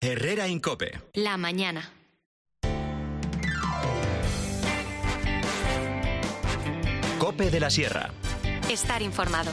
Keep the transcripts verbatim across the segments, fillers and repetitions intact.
Herrera Incope. La mañana. Cope de la Sierra. Estar informado.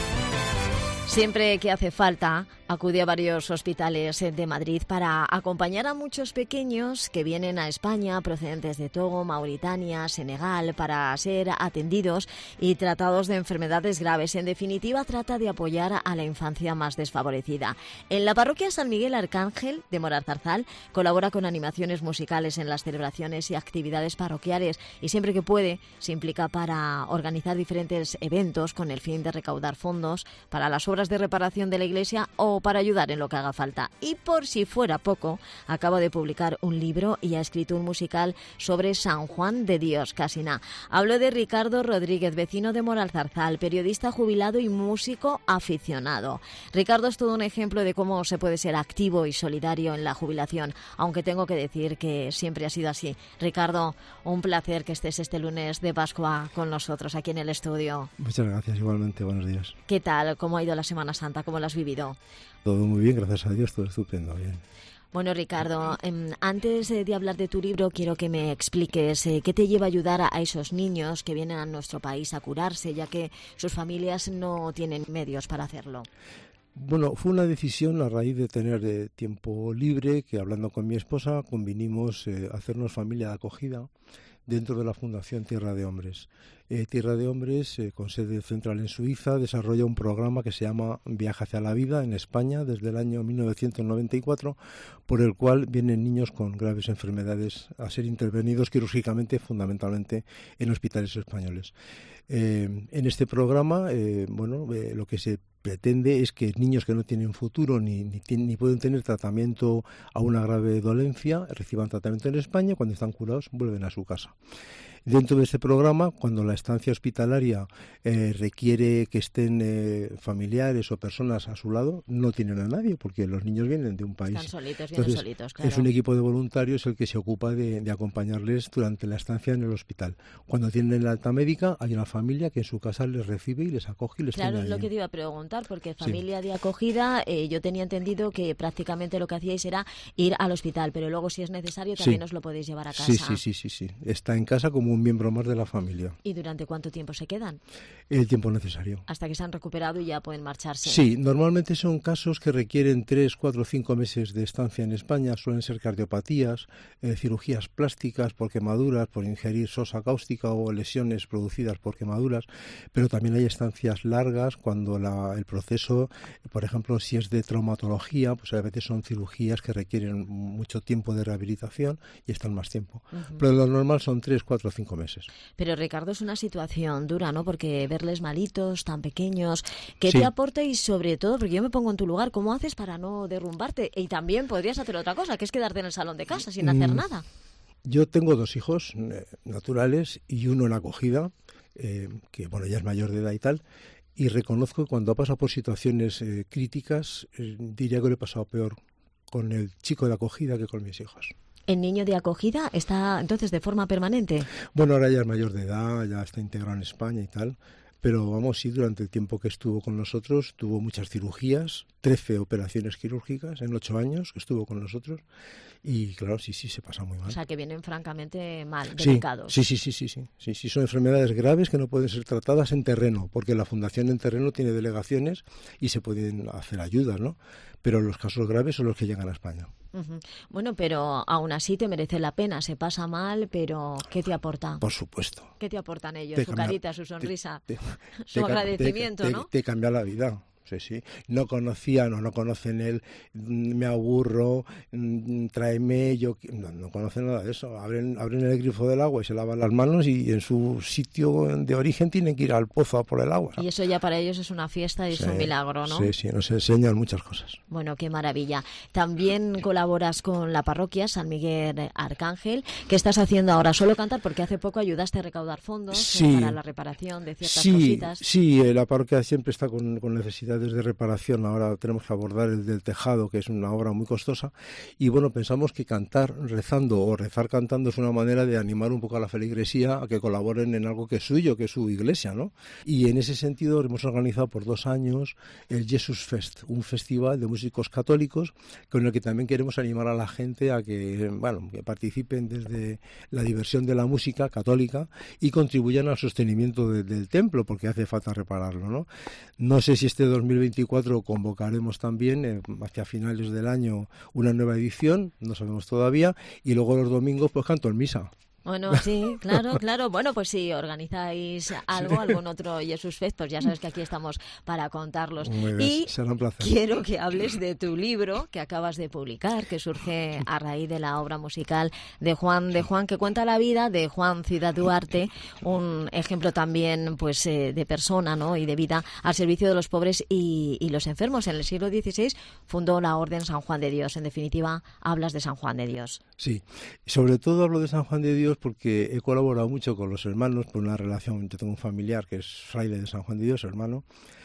Siempre que hace falta, acude a varios hospitales de Madrid para acompañar a muchos pequeños que vienen a España procedentes de Togo, Mauritania, Senegal, para ser atendidos y tratados de enfermedades graves. En definitiva, trata de apoyar a la infancia más desfavorecida. En la parroquia San Miguel Arcángel de Moralzarzal colabora con animaciones musicales en las celebraciones y actividades parroquiales y siempre que puede se implica para organizar diferentes eventos con el fin de recaudar fondos para las obras de reparación de la iglesia o para ayudar en lo que haga falta. Y por si fuera poco, acaba de publicar un libro y ha escrito un musical sobre San Juan de Dios, Casina. Hablo de Ricardo Rodríguez, vecino de Moralzarzal, periodista jubilado y músico aficionado. Ricardo es todo un ejemplo de cómo se puede ser activo y solidario en la jubilación, aunque tengo que decir que siempre ha sido así. Ricardo, un placer que estés este lunes de Pascua con nosotros aquí en el estudio. Muchas gracias, igualmente, buenos días. ¿Qué tal? ¿Cómo ha ido la Semana Santa? ¿Cómo lo has vivido? Todo muy bien, gracias a Dios, todo estupendo, bien. Bueno, Ricardo, eh, antes de hablar de tu libro, quiero que me expliques eh, qué te lleva a ayudar a, a esos niños que vienen a nuestro país a curarse, ya que sus familias no tienen medios para hacerlo. Bueno, fue una decisión a raíz de tener eh, tiempo libre, que hablando con mi esposa convinimos eh, hacernos familia de acogida dentro de la Fundación Tierra de Hombres. Eh, Tierra de Hombres, eh, con sede central en Suiza, desarrolla un programa que se llama Viaje hacia la Vida en España desde el año mil novecientos noventa y cuatro, por el cual vienen niños con graves enfermedades a ser intervenidos quirúrgicamente, fundamentalmente en hospitales españoles. Eh, en este programa, eh, bueno, eh, lo que se pretende es que niños que no tienen futuro ni, ni, ni pueden tener tratamiento a una grave dolencia reciban tratamiento en España y cuando están curados vuelven a su casa. Dentro de este programa, cuando la estancia hospitalaria eh, requiere que estén eh, familiares o personas a su lado, no tienen a nadie, porque los niños vienen de un país. Están solitos, vienen Entonces, solitos, claro. Es un equipo de voluntarios el que se ocupa de, de acompañarles durante la estancia en el hospital. Cuando tienen la alta médica, hay una familia que en su casa les recibe y les acoge y les Claro, tiene es lo ahí. que te iba a preguntar, porque familia Sí. de acogida, eh, yo tenía entendido que prácticamente lo que hacíais era ir al hospital, pero luego si es necesario también Sí. os lo podéis llevar a casa. Sí, sí, sí, sí, sí. Está en casa como un miembro más de la familia. ¿Y durante cuánto tiempo se quedan? El tiempo necesario. Hasta que se han recuperado y ya pueden marcharse. Sí, normalmente son casos que requieren tres, cuatro, cinco meses de estancia en España. Suelen ser cardiopatías, eh, cirugías plásticas por quemaduras, por ingerir sosa cáustica o lesiones producidas por quemaduras, pero también hay estancias largas cuando la, el proceso, por ejemplo, si es de traumatología, pues a veces son cirugías que requieren mucho tiempo de rehabilitación y están más tiempo. Uh-huh. Pero lo normal son tres, cuatro, cinco meses. Pero Ricardo, es una situación dura, ¿no? Porque verles malitos, tan pequeños, ¿qué sí. te aporta? Y sobre todo, porque yo me pongo en tu lugar, ¿cómo haces para no derrumbarte? Y también podrías hacer otra cosa, que es quedarte en el salón de casa sin hacer mm, nada. Yo tengo dos hijos eh, naturales y uno en acogida, eh, que bueno, ya es mayor de edad y tal, y reconozco que cuando ha pasado por situaciones eh, críticas, eh, diría que lo he pasado peor con el chico de acogida que con mis hijos. ¿El niño de acogida está entonces de forma permanente? Bueno, ahora ya es mayor de edad, ya está integrado en España y tal, pero vamos, sí, durante el tiempo que estuvo con nosotros tuvo muchas cirugías, trece operaciones quirúrgicas en ocho años que estuvo con nosotros y claro, sí, sí, se pasa muy mal. O sea, que vienen francamente mal, sí, delicados. Sí, sí, sí, sí, sí, sí, sí, son enfermedades graves que no pueden ser tratadas en terreno, porque la Fundación en terreno tiene delegaciones y se pueden hacer ayudas, ¿no? Pero los casos graves son los que llegan a España. Uh-huh. Bueno, pero aún así te merece la pena, se pasa mal, pero ¿qué te aporta? Por supuesto. ¿Qué te aportan ellos? Te Su cambia, carita, su sonrisa, te, te, su te, agradecimiento, te, ¿no? Te, te cambia la vida. Sí, sí. No conocían o no conocen él, me aburro, tráeme, yo no, no conocen nada de eso. Abren, abren el grifo del agua y se lavan las manos y en su sitio de origen tienen que ir al pozo a por el agua. Y eso ya para ellos es una fiesta y sí, es un milagro, ¿no? Sí, sí, nos enseñan muchas cosas. Bueno, qué maravilla. También colaboras con la parroquia San Miguel Arcángel. ¿Qué estás haciendo ahora? ¿Solo cantar? Porque hace poco ayudaste a recaudar fondos sí, para la reparación de ciertas sí, cositas. Sí, la parroquia siempre está con, con necesidad actividades de reparación ahora tenemos que abordar el del tejado, que es una obra muy costosa, y bueno, pensamos que cantar rezando o rezar cantando es una manera de animar un poco a la feligresía a que colaboren en algo que es suyo, que es su iglesia, ¿no? Y en ese sentido hemos organizado por dos años el Jesus Fest, un festival de músicos católicos con el que también queremos animar a la gente a que, bueno, que participen desde la diversión de la música católica y contribuyan al sostenimiento de, del templo, porque hace falta repararlo, ¿no? No sé si este dos mil veinticuatro convocaremos también, eh, hacia finales del año, una nueva edición, no sabemos todavía, y luego los domingos pues canto en misa. Bueno, sí, claro, claro. Bueno, pues si organizáis algo, sí. algún otro Jesus Fest, pues ya sabes que aquí estamos para contarlos. Muy bien, y será un placer. Quiero que hables de tu libro que acabas de publicar, que surge a raíz de la obra musical de Juan de Juan, que cuenta la vida de Juan Ciudad Duarte, un ejemplo también pues eh, de persona, ¿no? Y de vida al servicio de los pobres y, y los enfermos. En el siglo dieciséis fundó la Orden San Juan de Dios. En definitiva, hablas de San Juan de Dios. Sí, sobre todo hablo de San Juan de Dios porque he colaborado mucho con los hermanos por una relación. Yo tengo un familiar que es fraile de San Juan de Dios, hermano,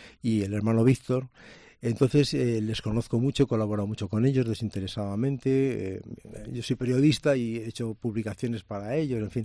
y el hermano Víctor. Entonces eh, les conozco mucho, he colaborado mucho con ellos desinteresadamente. Eh, yo soy periodista y he hecho publicaciones para ellos, en fin.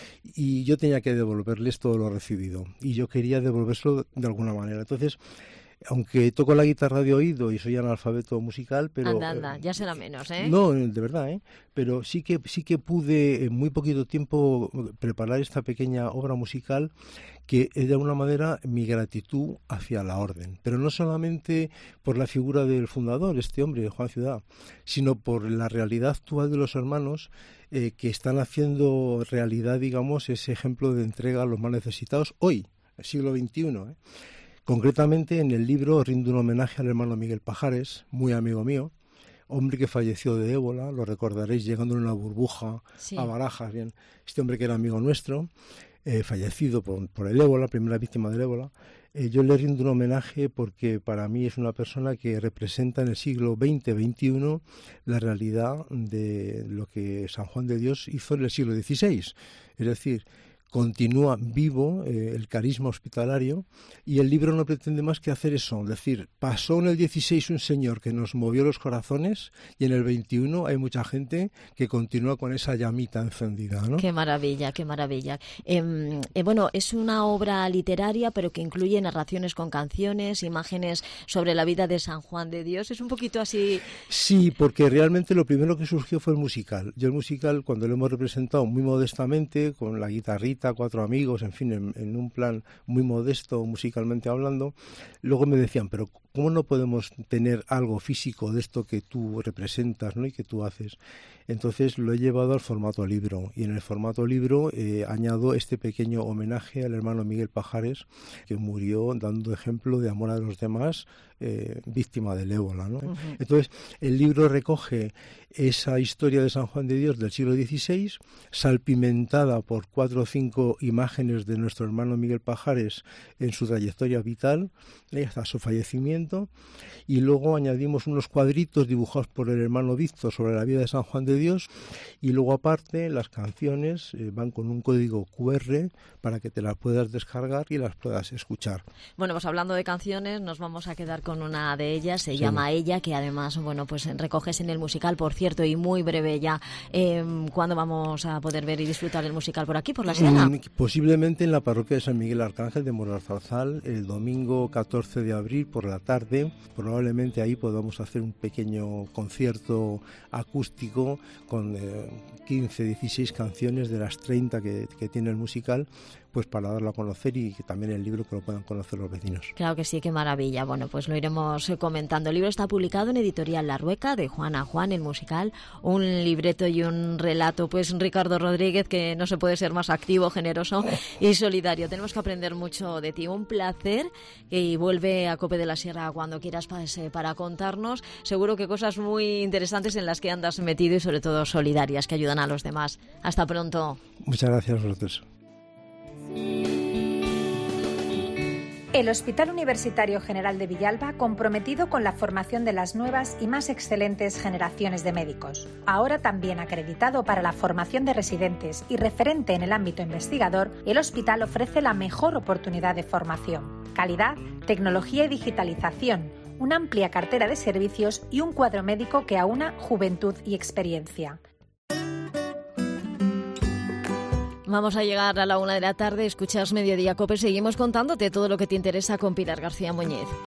Y yo tenía que devolverles todo lo recibido y yo quería devolvérselo de alguna manera. Entonces, aunque toco la guitarra de oído y soy analfabeto musical, pero... Anda, anda, ya será menos, ¿eh? No, de verdad, ¿eh? Pero sí que, sí que pude en muy poquito tiempo preparar esta pequeña obra musical que es de alguna manera mi gratitud hacia la orden. Pero no solamente por la figura del fundador, este hombre, Juan Ciudad, sino por la realidad actual de los hermanos eh, que están haciendo realidad, digamos, ese ejemplo de entrega a los más necesitados hoy, el siglo veintiuno, ¿eh? Concretamente, en el libro rindo un homenaje al hermano Miguel Pajares, muy amigo mío, hombre que falleció de ébola, lo recordaréis, llegando en una burbuja sí. a Barajas, bien, este hombre que era amigo nuestro, eh, fallecido por, por el ébola, primera víctima del ébola. Eh, yo le rindo un homenaje porque para mí es una persona que representa en el siglo veinte veintiuno la realidad de lo que San Juan de Dios hizo en el siglo dieciséis, es decir, continúa vivo eh, el carisma hospitalario y el libro no pretende más que hacer eso, es decir, pasó en el dieciséis un señor que nos movió los corazones y en el veintiuno hay mucha gente que continúa con esa llamita encendida, ¿no? Qué maravilla, qué maravilla. Eh, eh, bueno, es una obra literaria pero que incluye narraciones con canciones, imágenes sobre la vida de San Juan de Dios, es un poquito así... Sí, porque realmente lo primero que surgió fue el musical. Yo el musical cuando lo hemos representado muy modestamente, con la guitarrita, cuatro amigos, en fin, en, en un plan muy modesto musicalmente hablando, luego me decían, pero ¿cómo no podemos tener algo físico de esto que tú representas, ¿no? y que tú haces? Entonces lo he llevado al formato libro y en el formato libro eh, añado este pequeño homenaje al hermano Miguel Pajares, que murió dando ejemplo de amor a los demás, eh, víctima del ébola, ¿no? Uh-huh. Entonces el libro recoge esa historia de San Juan de Dios del siglo dieciséis, salpimentada por cuatro o cinco imágenes de nuestro hermano Miguel Pajares en su trayectoria vital, eh, hasta su fallecimiento, y luego añadimos unos cuadritos dibujados por el hermano Víctor sobre la vida de San Juan de Dios, y luego aparte las canciones eh, van con un código cu erre para que te las puedas descargar y las puedas escuchar. Bueno, pues hablando de canciones, nos vamos a quedar con una de ellas, se sí. llama Ella, que además, bueno, pues recoges en el musical, por cierto, y muy breve ya. Eh, ¿Cuándo vamos a poder ver y disfrutar el musical por aquí, por la Sierra? Mm, posiblemente en la parroquia de San Miguel Arcángel de Moralzarzal, el domingo catorce de abril por la tarde. Probablemente ahí podamos hacer un pequeño concierto acústico con eh, quince, dieciséis canciones de las treinta que, que tiene el musical, pues para darlo a conocer y que también el libro que lo puedan conocer los vecinos. Claro que sí, qué maravilla. Bueno, pues lo iremos comentando. El libro está publicado en Editorial La Rueca, de Juan a Juan, el musical, un libreto y un relato, pues Ricardo Rodríguez, que no se puede ser más activo, generoso y solidario. Tenemos que aprender mucho de ti. Un placer, y vuelve a Cope de la Sierra cuando quieras para contarnos, seguro que cosas muy interesantes en las que andas metido y sobre todo solidarias, que ayudan a los demás. Hasta pronto. Muchas gracias a vosotros. El Hospital Universitario General de Villalba, comprometido con la formación de las nuevas y más excelentes generaciones de médicos. Ahora también acreditado para la formación de residentes y referente en el ámbito investigador, el hospital ofrece la mejor oportunidad de formación. Calidad, tecnología y digitalización, una amplia cartera de servicios y un cuadro médico que aúna juventud y experiencia. Vamos a llegar a la una de la tarde, escuchas Mediodía Cope, seguimos contándote todo lo que te interesa con Pilar García Muñiz.